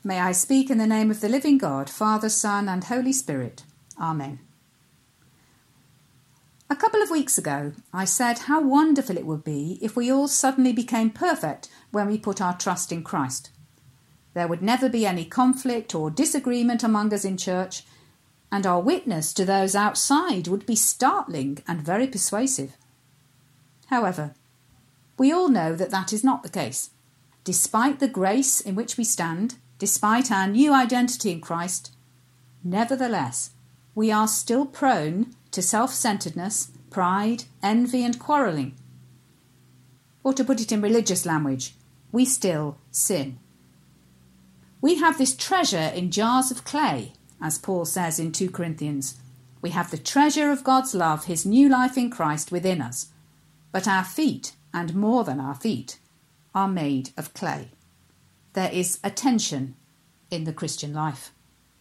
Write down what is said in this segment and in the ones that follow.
May I speak in the name of the living God, Father, Son and Holy Spirit. Amen. A couple of weeks ago, I said how wonderful it would be if we all suddenly became perfect when we put our trust in Christ. There would never be any conflict or disagreement among us in church, and our witness to those outside would be startling and very persuasive. However, we all know that that is not the case. Despite the grace in which we stand, despite our new identity in Christ, nevertheless, we are still prone to self-centeredness, pride, envy and quarrelling. Or to put it in religious language, we still sin. We have this treasure in jars of clay, as Paul says in 2 Corinthians. We have the treasure of God's love, his new life in Christ within us. But our feet, and more than our feet, are made of clay. There is a tension in the Christian life.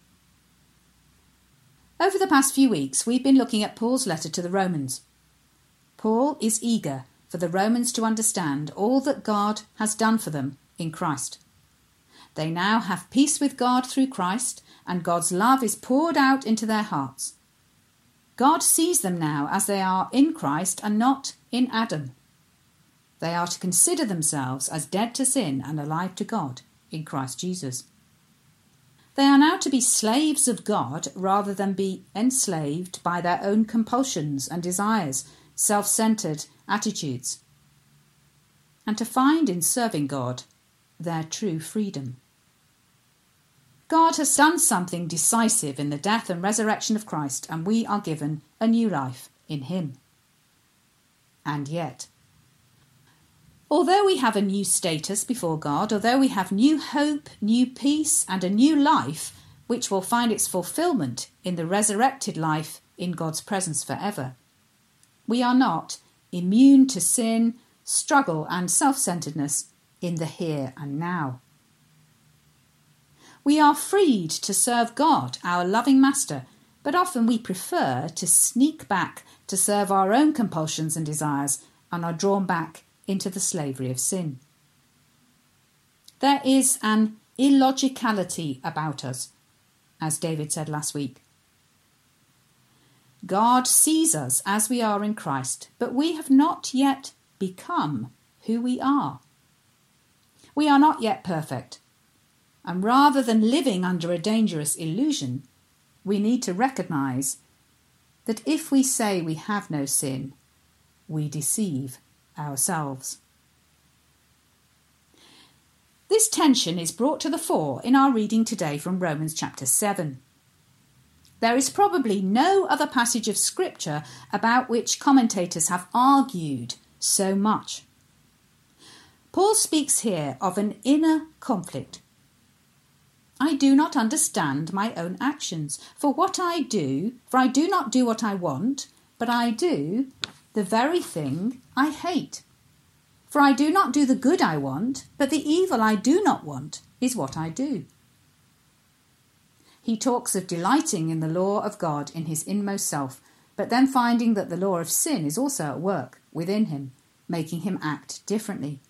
Over the past few weeks, we've been looking at Paul's letter to the Romans. Paul is eager for the Romans to understand all that God has done for them in Christ. They now have peace with God through Christ, and God's love is poured out into their hearts. God sees them now as they are in Christ and not in Adam. They are to consider themselves as dead to sin and alive to God in Christ Jesus. They are now to be slaves of God rather than be enslaved by their own compulsions and desires, self-centered attitudes, and to find in serving God their true freedom. God has done something decisive in the death and resurrection of Christ, and we are given a new life in him. And yet, although we have a new status before God, although we have new hope, new peace and a new life, which will find its fulfilment in the resurrected life in God's presence forever, we are not immune to sin, struggle and self-centeredness in the here and now. We are freed to serve God, our loving Master, but often we prefer to sneak back to serve our own compulsions and desires and are drawn back into the slavery of sin. There is an illogicality about us, as David said last week. God sees us as we are in Christ, but we have not yet become who we are. We are not yet perfect, and rather than living under a dangerous illusion, we need to recognise that if we say we have no sin, we deceive ourselves. This tension is brought to the fore in our reading today from Romans chapter 7. There is probably no other passage of Scripture about which commentators have argued so much. Paul speaks here of an inner conflict. I do not understand my own actions, for I do not do what I want, but I do the very thing I hate. For I do not do the good I want, but the evil I do not want is what I do. He talks of delighting in the law of God in his inmost self, but then finding that the law of sin is also at work within him, making him act differently.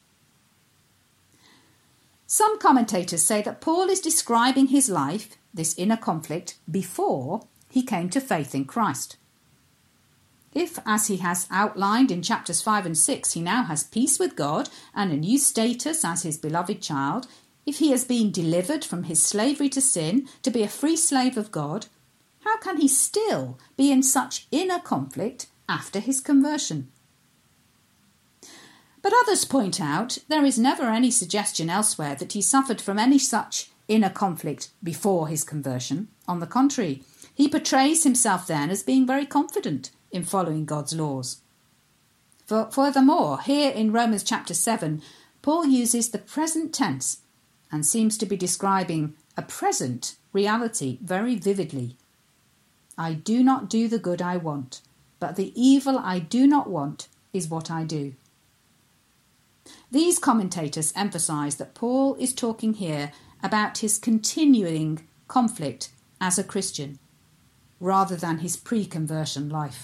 Some commentators say that Paul is describing his life, this inner conflict, before he came to faith in Christ. If, as he has outlined in chapters 5 and 6, he now has peace with God and a new status as his beloved child, if he has been delivered from his slavery to sin to be a free slave of God, how can he still be in such inner conflict after his conversion? But others point out there is never any suggestion elsewhere that he suffered from any such inner conflict before his conversion. On the contrary, he portrays himself then as being very confident in following God's laws. Furthermore, here in Romans chapter 7, Paul uses the present tense and seems to be describing a present reality very vividly. I do not do the good I want, but the evil I do not want is what I do. These commentators emphasise that Paul is talking here about his continuing conflict as a Christian, rather than his pre-conversion life.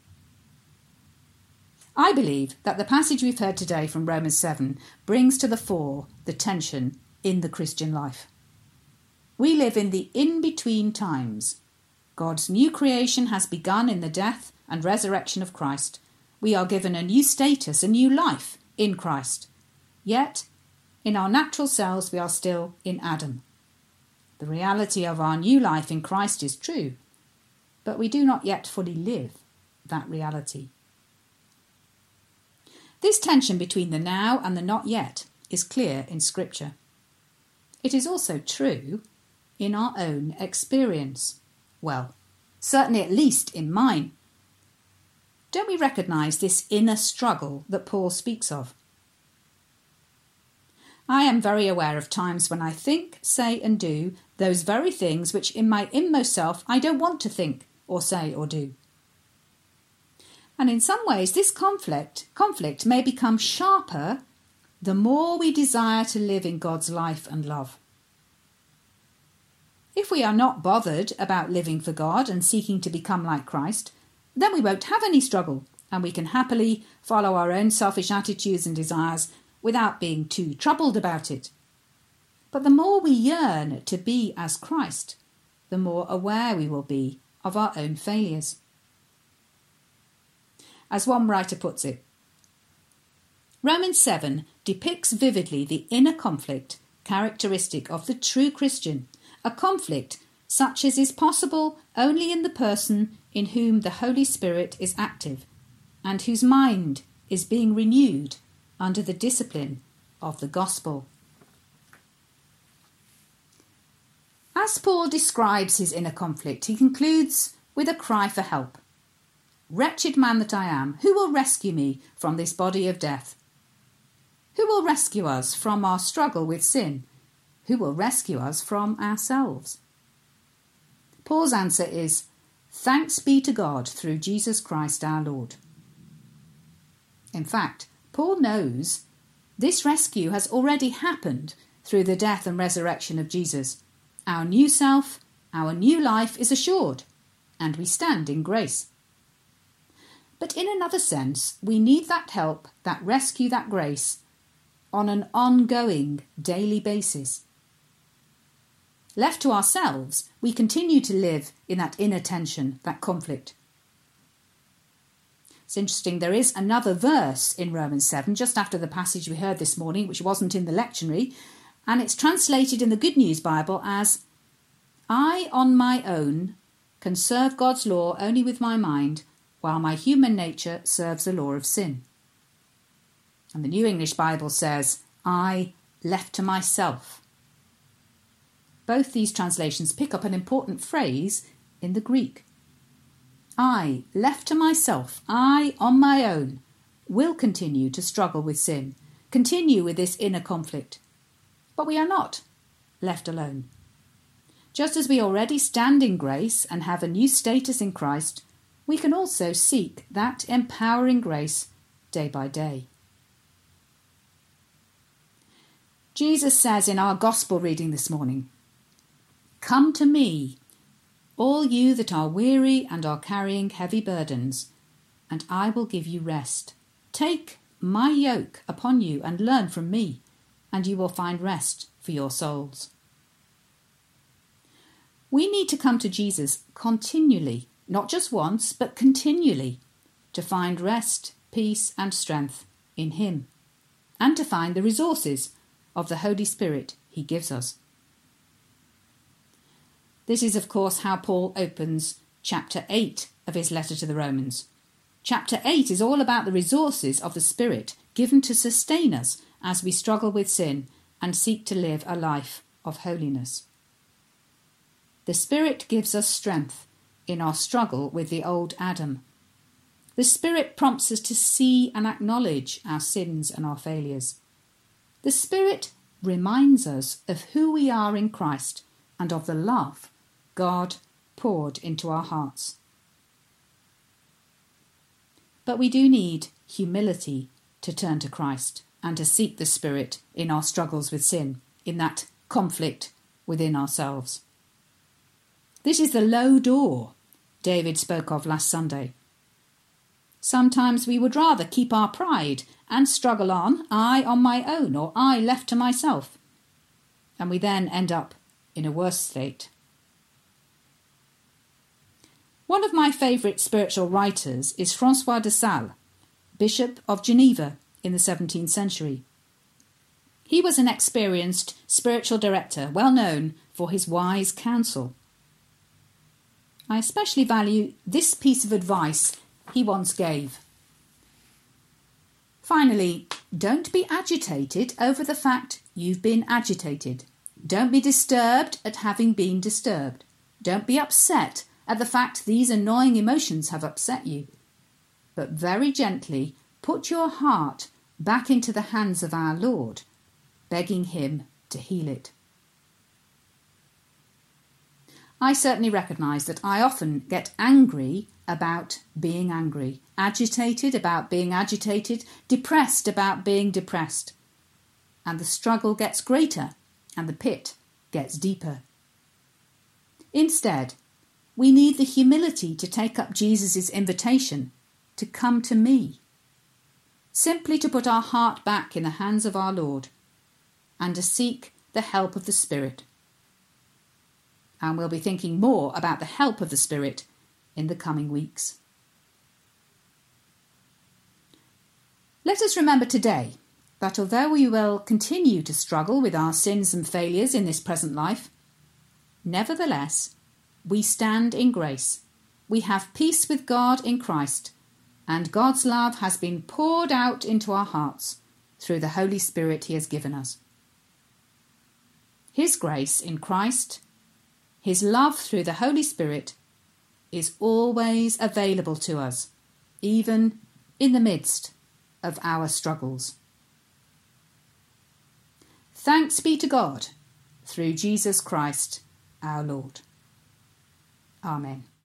I believe that the passage we've heard today from Romans 7 brings to the fore the tension in the Christian life. We live in the in-between times. God's new creation has begun in the death and resurrection of Christ. We are given a new status, a new life in Christ. Yet, in our natural selves, we are still in Adam. The reality of our new life in Christ is true, but we do not yet fully live that reality. This tension between the now and the not yet is clear in Scripture. It is also true in our own experience. Well, certainly at least in mine. Don't we recognise this inner struggle that Paul speaks of? I am very aware of times when I think, say and do those very things which in my inmost self I don't want to think or say or do. And in some ways this conflict may become sharper the more we desire to live in God's life and love. If we are not bothered about living for God and seeking to become like Christ, then we won't have any struggle and we can happily follow our own selfish attitudes and desires without being too troubled about it. But the more we yearn to be as Christ, the more aware we will be of our own failures. As one writer puts it, Romans 7 depicts vividly the inner conflict characteristic of the true Christian, a conflict such as is possible only in the person in whom the Holy Spirit is active and whose mind is being renewed under the discipline of the gospel. As Paul describes his inner conflict, he concludes with a cry for help. Wretched man that I am, who will rescue me from this body of death? Who will rescue us from our struggle with sin? Who will rescue us from ourselves? Paul's answer is, thanks be to God through Jesus Christ our Lord. In fact, Paul knows this rescue has already happened through the death and resurrection of Jesus. Our new self, our new life is assured, and we stand in grace. But in another sense, we need that help, that rescue, that grace, on an ongoing daily basis. Left to ourselves, we continue to live in that inner tension, that conflict. It's interesting, there is another verse in Romans 7, just after the passage we heard this morning, which wasn't in the lectionary, and it's translated in the Good News Bible as, I on my own can serve God's law only with my mind, while my human nature serves the law of sin. And the New English Bible says, I left to myself. Both these translations pick up an important phrase in the Greek. I, left to myself, I, on my own, will continue to struggle with sin, continue with this inner conflict. But we are not left alone. Just as we already stand in grace and have a new status in Christ, we can also seek that empowering grace day by day. Jesus says in our gospel reading this morning, Come to me, all you that are weary and are carrying heavy burdens, and I will give you rest. Take my yoke upon you and learn from me, and you will find rest for your souls. We need to come to Jesus continually, not just once, but continually, to find rest, peace and strength in him, and to find the resources of the Holy Spirit he gives us. This is, of course, how Paul opens chapter 8 of his letter to the Romans. Chapter 8 is all about the resources of the Spirit given to sustain us as we struggle with sin and seek to live a life of holiness. The Spirit gives us strength in our struggle with the old Adam. The Spirit prompts us to see and acknowledge our sins and our failures. The Spirit reminds us of who we are in Christ and of the love God poured into our hearts. But we do need humility to turn to Christ and to seek the Spirit in our struggles with sin, in that conflict within ourselves. This is the low door David spoke of last Sunday. Sometimes we would rather keep our pride and struggle on, I on my own, or I left to myself. And we then end up in a worse state. One of my favourite spiritual writers is Francois de Sales, Bishop of Geneva in the 17th century. He was an experienced spiritual director, well known for his wise counsel. I especially value this piece of advice he once gave. Finally, don't be agitated over the fact you've been agitated. Don't be disturbed at having been disturbed. Don't be upset at the fact these annoying emotions have upset you. But very gently put your heart back into the hands of our Lord, begging him to heal it. I certainly recognise that I often get angry about being angry, agitated about being agitated, depressed about being depressed. And the struggle gets greater and the pit gets deeper. Instead, we need the humility to take up Jesus' invitation to come to me. Simply to put our heart back in the hands of our Lord and to seek the help of the Spirit. And we'll be thinking more about the help of the Spirit in the coming weeks. Let us remember today that although we will continue to struggle with our sins and failures in this present life, nevertheless, we stand in grace. We have peace with God in Christ, and God's love has been poured out into our hearts through the Holy Spirit he has given us. His grace in Christ, his love through the Holy Spirit, is always available to us, even in the midst of our struggles. Thanks be to God, through Jesus Christ our Lord. Amen.